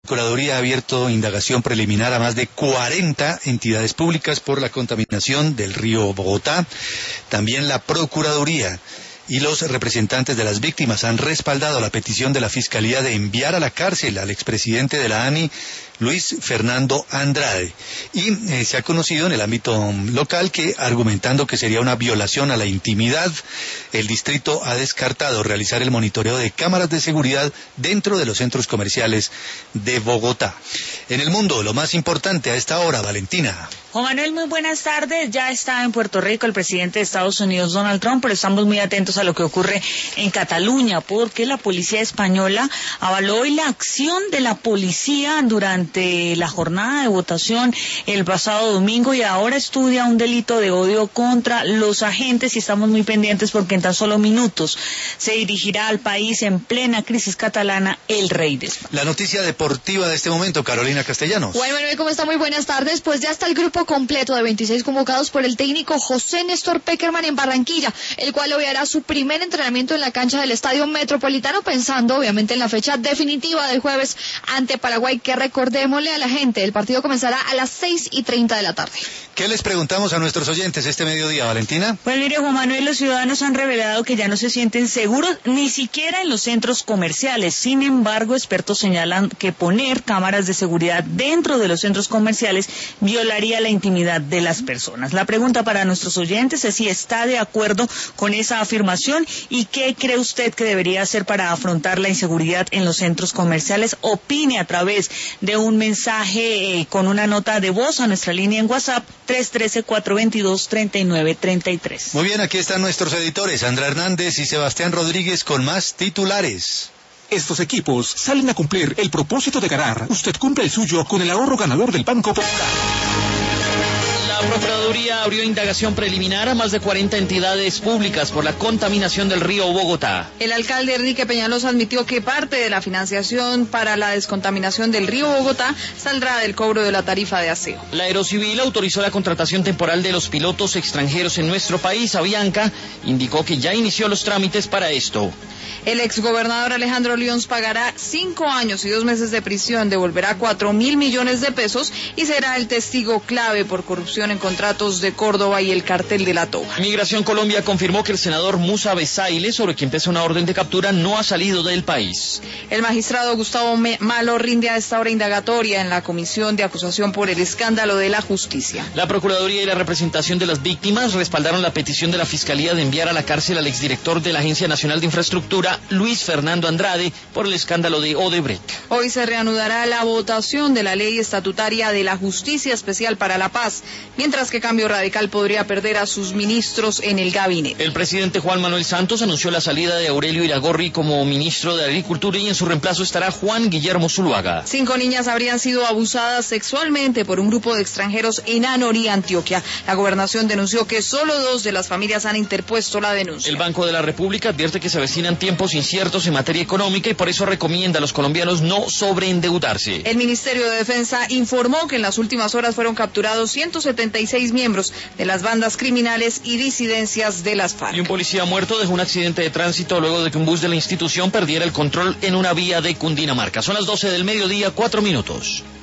La Procuraduría ha abierto indagación preliminar a más de 40 entidades públicas por la contaminación del río Bogotá. También la Procuraduría y los representantes de las víctimas han respaldado la petición de la Fiscalía de enviar a la cárcel al expresidente de la ANI, Luis Fernando Andrade. Y se ha conocido en el ámbito local que, argumentando que sería una violación a la intimidad, el distrito ha descartado realizar el monitoreo de cámaras de seguridad dentro de los centros comerciales de Bogotá. En el mundo, lo más importante a esta hora, Valentina. Juan Manuel, muy buenas tardes. Ya está en Puerto Rico el presidente de Estados Unidos, Donald Trump, pero estamos muy atentos a lo que ocurre en Cataluña, porque la policía española avaló hoy la acción de la policía durante la jornada de votación el pasado domingo y ahora estudia un delito de odio contra los agentes y estamos muy pendientes porque en tan solo minutos se dirigirá al país en plena crisis catalana el rey de España. La noticia deportiva de este momento, Carolina Castellanos. Juan Manuel, ¿cómo está? Muy buenas tardes. Pues ya está el grupo completo de 26 convocados por el técnico José Néstor Pekerman en Barranquilla, el cual hoy hará su primer entrenamiento en la cancha del Estadio Metropolitano, pensando obviamente en la fecha definitiva del jueves ante Paraguay, que recordémosle a la gente, el partido comenzará a las 6:30 de la tarde. ¿Qué les preguntamos a nuestros oyentes este mediodía, Valentina? Pues mire, Juan Manuel, los ciudadanos han revelado que ya no se sienten seguros ni siquiera en los centros comerciales. Sin embargo, expertos señalan que poner cámaras de seguridad dentro de los centros comerciales violaría la intimidad de las personas. La pregunta para nuestros oyentes es si está de acuerdo con esa afirmación y qué cree usted que debería hacer para afrontar la inseguridad en los centros comerciales. Opine a través de un mensaje con una nota de voz a nuestra línea en WhatsApp 313-422-3933. Muy bien, aquí están nuestros editores, Sandra Hernández y Sebastián Rodríguez, con más titulares. Estos equipos salen a cumplir el propósito de ganar. Usted cumple el suyo con el ahorro ganador del Banco Popular. La Procuraduría abrió indagación preliminar a más de 40 entidades públicas por la contaminación del río Bogotá. El alcalde Enrique Peñalosa admitió que parte de la financiación para la descontaminación del río Bogotá saldrá del cobro de la tarifa de aseo. La Aerocivil autorizó la contratación temporal de los pilotos extranjeros en nuestro país. Avianca indicó que ya inició los trámites para esto. El exgobernador Alejandro Lions pagará 5 años y 2 meses de prisión, devolverá 4.000 millones de pesos y será el testigo clave por corrupción en contratos de Córdoba y el cartel de la Toga. Migración Colombia confirmó que el senador Musa Besaile, sobre quien pesa una orden de captura, no ha salido del país. El magistrado Gustavo Malo rinde a esta hora indagatoria en la comisión de acusación por el escándalo de la justicia. La Procuraduría y la representación de las víctimas respaldaron la petición de la Fiscalía de enviar a la cárcel al exdirector de la Agencia Nacional de Infraestructura, Luis Fernando Andrade, por el escándalo de Odebrecht. Hoy se reanudará la votación de la ley estatutaria de la Justicia Especial para la Paz, mientras que Cambio Radical podría perder a sus ministros en el gabinete. El presidente Juan Manuel Santos anunció la salida de Aurelio Iragorri como ministro de Agricultura y en su reemplazo estará Juan Guillermo Zuluaga. 5 niñas habrían sido abusadas sexualmente por un grupo de extranjeros en Anorí, Antioquia. La gobernación denunció que solo 2 de las familias han interpuesto la denuncia. El Banco de la República advierte que se avecinan tiempos inciertos en materia económica y por eso recomienda a los colombianos no sobreendeudarse. El Ministerio de Defensa informó que en las últimas horas fueron capturados 176 miembros de las bandas criminales y disidencias de las FARC. Y un policía muerto dejó un accidente de tránsito luego de que un bus de la institución perdiera el control en una vía de Cundinamarca. Son las 12 del mediodía, 4 minutos.